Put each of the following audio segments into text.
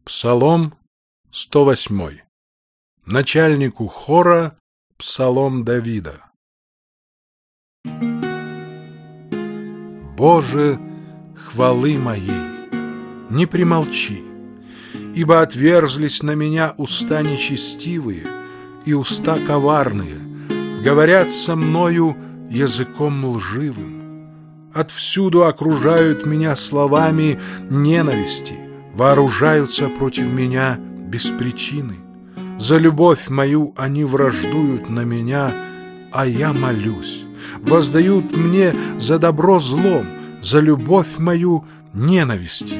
Псалом 108. Начальнику хора псалом Давида. Боже, хвалы моей, не примолчи, ибо отверзлись на меня уста нечестивые и уста коварные, говорят со мною языком лживым. Отвсюду окружают меня словами ненависти, вооружаются против меня без причины. За любовь мою они враждуют на меня, а я молюсь. Воздают мне за добро злом, за любовь мою ненавистью.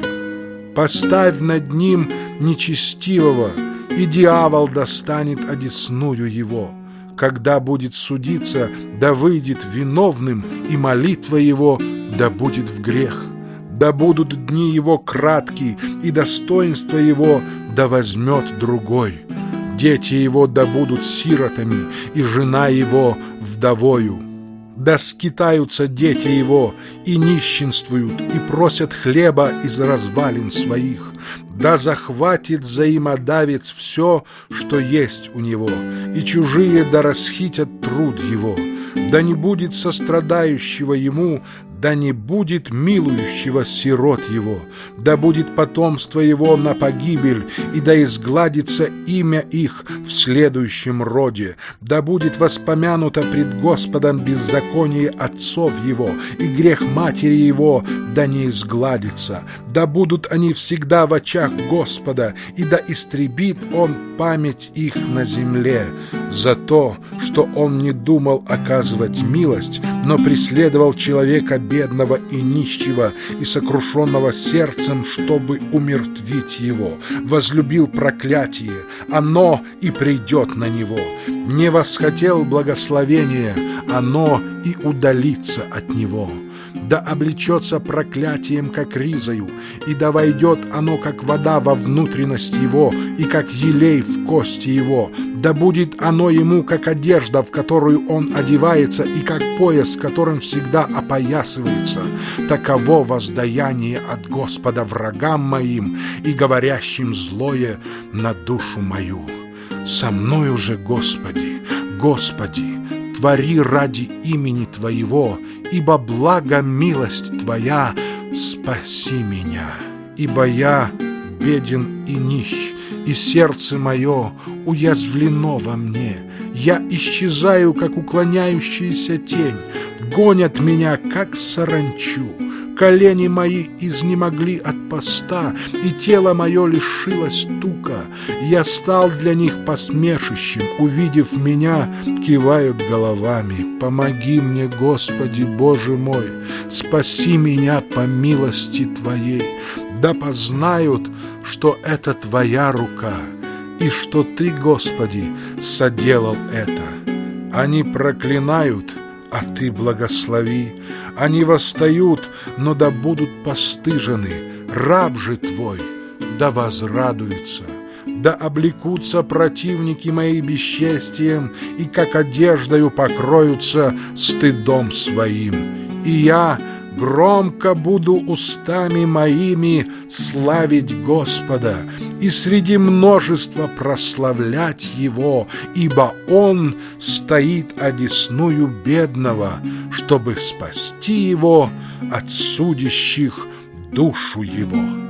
Поставь над ним нечестивого, и дьявол достанет одесную его. Когда будет судиться, да выйдет виновным, и молитва его да будет в грех. Да будут дни его кратки, и достоинство его да возьмет другой. Дети его да будут сиротами, и жена его вдовою. Да скитаются дети его, и нищенствуют, и просят хлеба из развалин своих. Да захватит взаимодавец все, что есть у него, и чужие да расхитят труд его. Да не будет сострадающего ему, да не будет милующего сирот его, да будет потомство его на погибель, и да изгладится имя их в следующем роде, да будет воспомянуто пред Господом беззаконие отцов его, и грех матери его да не изгладится, да будут они всегда в очах Господа, и да истребит он память их на земле, за то, что он не думал оказывать милость, но преследовал человека бедного и нищего и сокрушенного сердцем, чтобы умертвить его. Возлюбил проклятие, оно и придет на него. Не восхотел благословения, оно и удалится от него. Да облечется проклятием, как ризою, и да войдет оно, как вода, во внутренность его, и как елей в кости его. Да будет оно ему, как одежда, в которую он одевается, и как пояс, которым всегда опоясывается. Таково воздаяние от Господа врагам моим и говорящим злое на душу мою. Со мною же, Господи, Господи, твори ради имени Твоего, ибо благо милость Твоя, спаси меня. Ибо я беден и нищ, и сердце мое уязвлено во мне. Я исчезаю, как уклоняющаяся тень, гонят меня, как саранчу. Колени мои изнемогли от поста, и тело мое лишилось тука. Я стал для них посмешищем, увидев меня, кивают головами. Помоги мне, Господи, Боже мой, спаси меня по милости Твоей. Да познают, что это Твоя рука, и что Ты, Господи, соделал это. Они проклинают, а Ты благослови. Они восстают, но да будут постыжены. Раб же Твой да возрадуется. Да облекутся противники мои бесчестием, и как одеждою покроются стыдом своим. И я громко буду устами моими славить Господа и среди множества прославлять Его, ибо Он стоит одесную бедного, чтобы спасти его от судящих душу его.